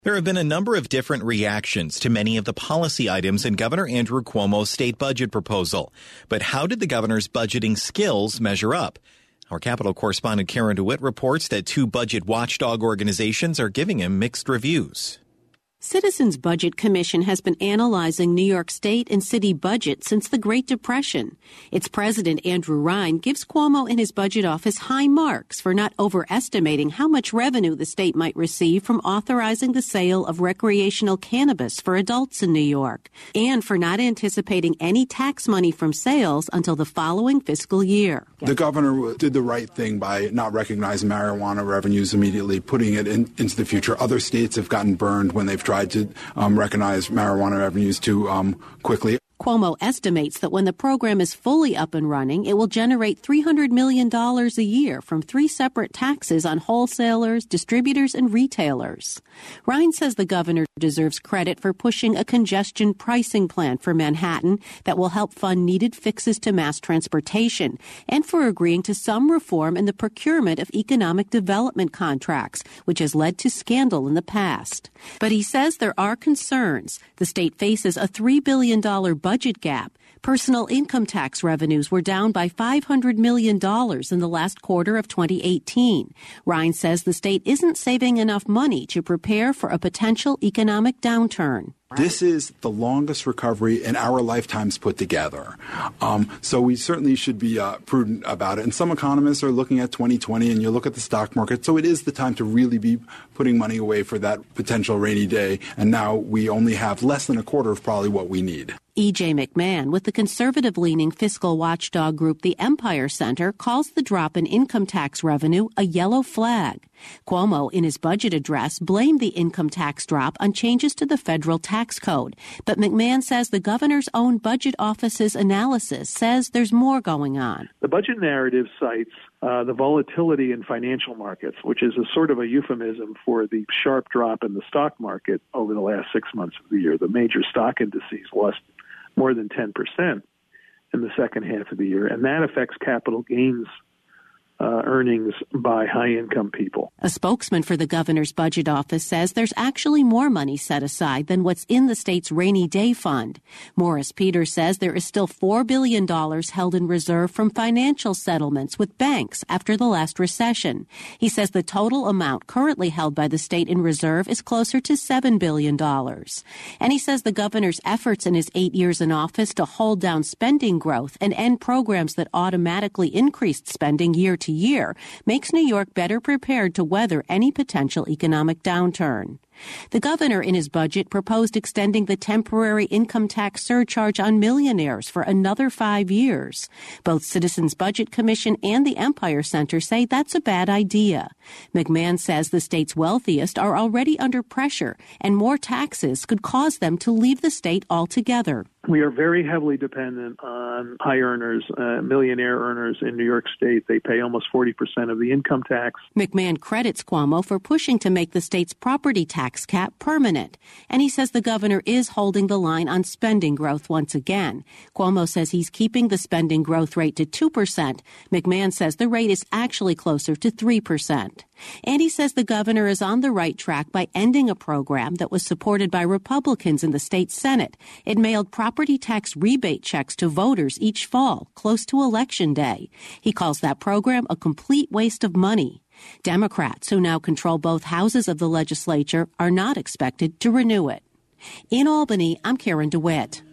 There have been a number of different reactions to many of the policy items in Governor Andrew Cuomo's state budget proposal. But how did the governor's budgeting skills measure up? Our Capitol correspondent Karen DeWitt reports that two budget watchdog organizations are giving him mixed reviews. Citizens Budget Commission has been analyzing New York state and city budgets since the Great Depression. Its president, Andrew Ryan, gives Cuomo and his budget office high marks for not overestimating how much revenue the state might receive from authorizing the sale of recreational cannabis for adults in New York, and for not anticipating any tax money from sales until the following fiscal year. The governor did the right thing by not recognizing marijuana revenues immediately, putting it into the future. Other states have gotten burned when they've tried to recognize marijuana revenues too quickly. Cuomo estimates that when the program is fully up and running, it will generate $300 million a year from three separate taxes on wholesalers, distributors, and retailers. Ryan says the governor deserves credit for pushing a congestion pricing plan for Manhattan that will help fund needed fixes to mass transportation, and for agreeing to some reform in the procurement of economic development contracts, which has led to scandal in the past. But he says there are concerns. The state faces a $3 billion budget gap. Personal income tax revenues were down by $500 million in the last quarter of 2018. Ryan says the state isn't saving enough money to prepare for a potential economic downturn. This is the longest recovery in our lifetimes put together. So we certainly should be prudent about it. And some economists are looking at 2020, and you look at the stock market. So it is the time to really be putting money away for that potential rainy day. And now we only have less than a quarter of probably what we need. E.J. McMahon with the conservative-leaning fiscal watchdog group the Empire Center calls the drop in income tax revenue a yellow flag. Cuomo, in his budget address, blamed the income tax drop on changes to the federal tax code. But McMahon says the governor's own budget office's analysis says there's more going on. The budget narrative cites the volatility in financial markets, which is a sort of a euphemism for the sharp drop in the stock market over the last 6 months of the year. The major stock indices lost more than 10% in the second half of the year, and that affects capital gains earnings by high-income people. A spokesman for the governor's budget office says there's actually more money set aside than what's in the state's rainy day fund. Morris Peters says there is still $4 billion held in reserve from financial settlements with banks after the last recession. He says the total amount currently held by the state in reserve is closer to $7 billion. And he says the governor's efforts in his 8 years in office to hold down spending growth and end programs that automatically increased spending year to year makes New York better prepared to weather any potential economic downturn. The governor in his budget proposed extending the temporary income tax surcharge on millionaires for another 5 years. Both Citizens Budget Commission and the Empire Center say that's a bad idea. McMahon says the state's wealthiest are already under pressure, and more taxes could cause them to leave the state altogether. We are very heavily dependent on high earners, millionaire earners in New York State. They pay almost 40% of the income tax. McMahon credits Cuomo for pushing to make the state's property tax cap permanent. And he says the governor is holding the line on spending growth once again. Cuomo says he's keeping the spending growth rate to 2%. McMahon says the rate is actually closer to 3%. And he says the governor is on the right track by ending a program that was supported by Republicans in the state Senate. It mailed property tax rebate checks to voters each fall, close to Election Day. He calls that program a complete waste of money. Democrats, who now control both houses of the legislature, are not expected to renew it. In Albany, I'm Karen DeWitt.